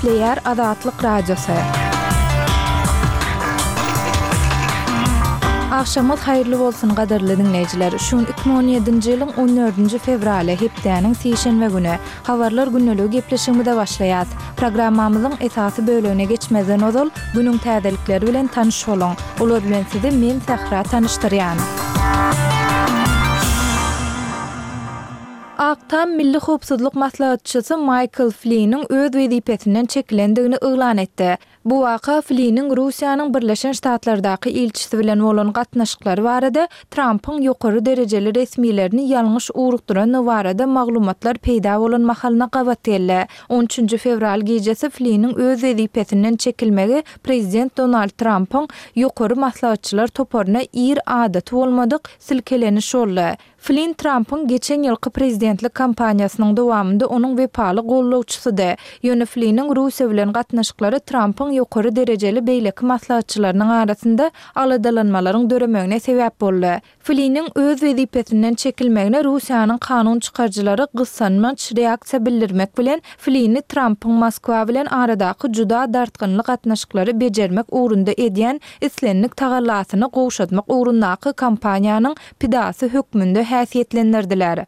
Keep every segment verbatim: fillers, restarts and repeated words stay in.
Nükleer Azatlyk Radiosu. Akşamyz hayrly bolsun gaderli dinleyijiler. Şun iki bin on ýedinji ýylyň on dördünji fevraly hepdeniň seşenbe güni habarlar günneligi gepleşigimizde başlaýar. Programmamyzyň esasy bölügine geçmeden ozal günüň täzelikleri bilen tanyş bolun. Olar bilen sizi men Sahra tanıştyrýan. Aktam Milli Howpsuzlyk Maslahatçysy Michael Flynn'in öz wezipetinden çekilendigini yglan etdi. Bu waka Flynn'in Russiýanyň Birleşen Ştatlardaky elçisi bilen bolan gatnaşyklary barada Trump'yň ýokary derejeli resmilerini ýalňyş urukduran barada maglumatlar peýda bolan mahalyna gabat geldi. on üçünji fevral gecesi Flynn'in öz wezipetinden çekilmegi prezident Donald Trump'yň ýokary maslahatçylar toparyna ir adaty bolmadyk silkeleniş boldy. Flynn Trump'yň geçen ýylky prezidentlik kampaniýasynyň dowamında onuň wepaly gollawçysydy. Ýöne Flynn'in Russiýa bilen gatnaşyklary Trump'yň ýokary derejeli beýleki maslahatçylarynyň arasynda aladalanmalaryň döremegine sebäp boldy. Flynn'in öz wezipetinden çekilmegine Russiýanyň kanun çykarjylary gyssanmaç reaksiýa bildirmek bilen Flynn'i Trump'yň Moskwa bilen aradaky juda dartgynlyk gatnaşyklary bejermek ugrunda edýän islenlik tagallasyny gowşatmak ugrundaky kampaniýanyň pidasy hökmünde häsiýetlendirdiler.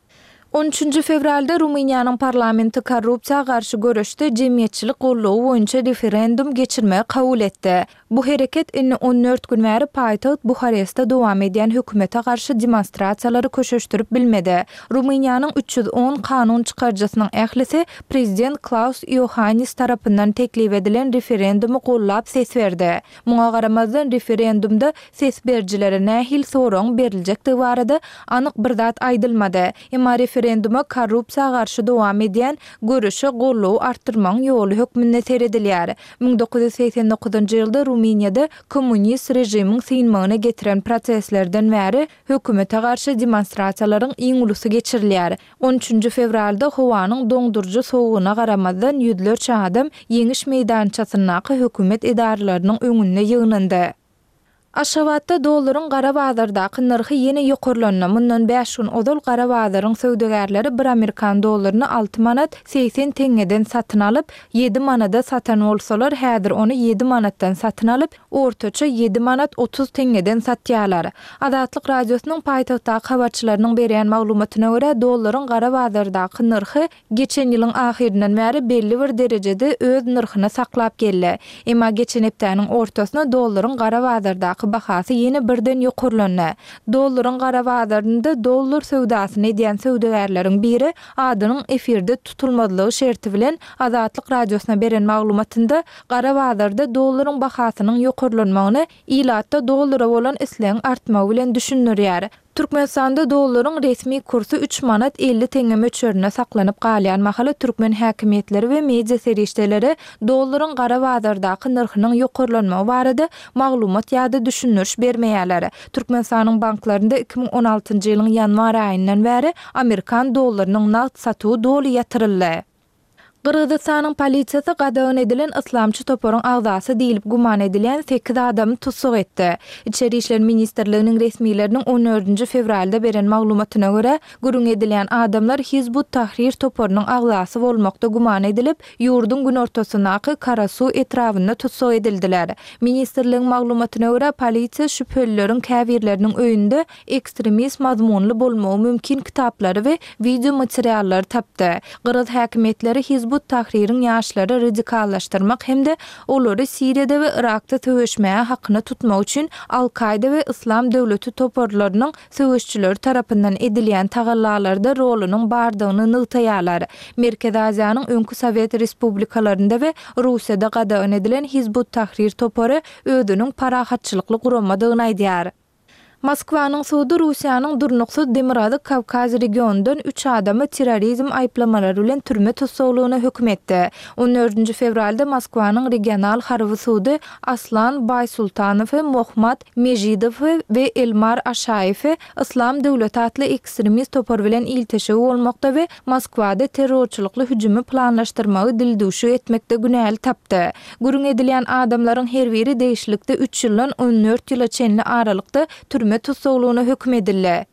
on üçünji fevralda Rumyniýanyň parlamenti korrupsiýa garşy görüşde jemgyýetçilik gollawy boýunça referendum geçirmegi kabul etdi. Bu hereket inni on dört gün bäri paýtaht Buharestde dowam edýän hökümete garşy demonstrasiýalary köşeşdirip bilmedi. Rumyniýanyň üç ýüz on kanun çykarjysynyň ählisi prezident Klaus Iohannis tarapyndan teklip edilen referendumy gollap ses berdi. Muňa garamazdan referendumda ses berjilere nähil soraň beriljekdi barada anyk bir zat aýdylmady. Emma referenduma korrupsiýa garşy dowam edýän görüşe gollaw artdyrmaň ýoly hökmünde seredilýär. bin dokuz ýüz seksen dokuzynjy ýylda Rumyniýada kommunist rejimiň synmagyna getiren proseslerden bäri hökümete garşy demonstrasiýalaryň iň ulusy geçirilýär. on üçünji fevralda howanyň doňdurjy sowugyna garamazdan ýüzlerçe adam ýeňiş meýdançasynaky hökümet edaralarynyň öňünde ýygnandy. Aşgabatda dollaryň gara bazardaky narhy ýene ýokarlandy. Mundan beş gün ozal gara bazaryň söwdegärleri bir Amerikan dollaryny altı manat seksen teňeden satyn alyp ýedi manada satan bolsalar, häzir onu ýedi manatdan satyn alyp ortaça ýedi manat otuz teňeden satýarlar. Azatlyk radiosynyň paýtagtdaky habarçylarynyň berýän maglumatyna görä dollaryň gara bazardaky narhy geçen ýylyň ahirinden bäri belli bir derejede öz narhyny saklap geldi. Emma geçen hepdeniň ortasyna dollaryň gara bazardaky bahasy ýene birden ýokarlandy. Dollaryň gara bazarynda dollar söwdasyny edýän söwdegärleriň biri adynyň efirde tutulmadylygy şerti bilen Azatlyk radiosyna beren maglumatynda gara bazarda dollaryň bahasynyň ýokarlanmagyny ilatda dollara bolan isleň artmagy bilen düşünýär. Türkmenistanda dollaryň resmi kursu üç manat elli teňe möçberine saklanyp galýan mahaly türkmen häkimetleri we media serişdeleri dollaryň gara bazardaky narhynyň ýokarlanmagy barada maglumat ýa-da düşünürş bermeýärler. Türkmenistanyň banklaryna iki bin on altynjy ýylyň ýanwar aýyndan bäri Amerikan dollarynyň naqd satuwy doly ýatyryldy. Qırgızstanyň polisiýasy gadagyn edilen islamçy toparyň agzasy diýilip guman edilen sekiz adamy tutsuk etdi. İçeri işler ministrliginiň resmileriniň on dördünji fevralda beren maglumatyna görä, gürüň edilen adamlar Hizbut Tahrir toparynyň agzasy bolmakda guman edilip, ýurduň gün ortasyndaky Karasu etrafynda tutsuk edildiler. Ministrligiň maglumatyna görä, polisiýa şüphelilerin käbirleriniň öýünde ekstremist mazmunly bolmagy mümkin kitaplary we video materiallar tapdy. Qırgız häkimetleri Hizbut Tahrir'in ýaşlary radikallaşdyrmak hemde olary Siriýada we Irakda töweşmäge hakyny tutmak üçin Al-Kaida we Islam döwleti toparlarynyň söwüşçileri tarapyndan edilýän tagallalarda rolunyň bardygyny nygtaýarlar. Merkez Aziýanyň öňkü Sowet respublikalarynda we Russiýada gadagyn edilen Hizbut Tahrir topary özüniň parahatçylykly guramadygyny aýdýar. Moskwanyň sudy Russiýanyň durnuksuz Demirady Kavkaz regionundan üç adamy terrorizm aýplamalary bilen türme tutsaglygyna hökm etdi. on dördünji fevralda Moskwanyň regional harby sudy Aslan Baysultanow, Mohmad Mejidow we Elmar Aşaýew Islam döwleti atly ekstremist topar bilen iltişigi bolmakda we Moskwada terrorçylykly hüjumy planlaşdyrmagy dildüşi etmekde günäl tapdy. Gürüň edilen adamlaryň her biri değişlikde üç ýyldan on dört ýyla çenli aralykda türme tutsaglygyna hökm edildi.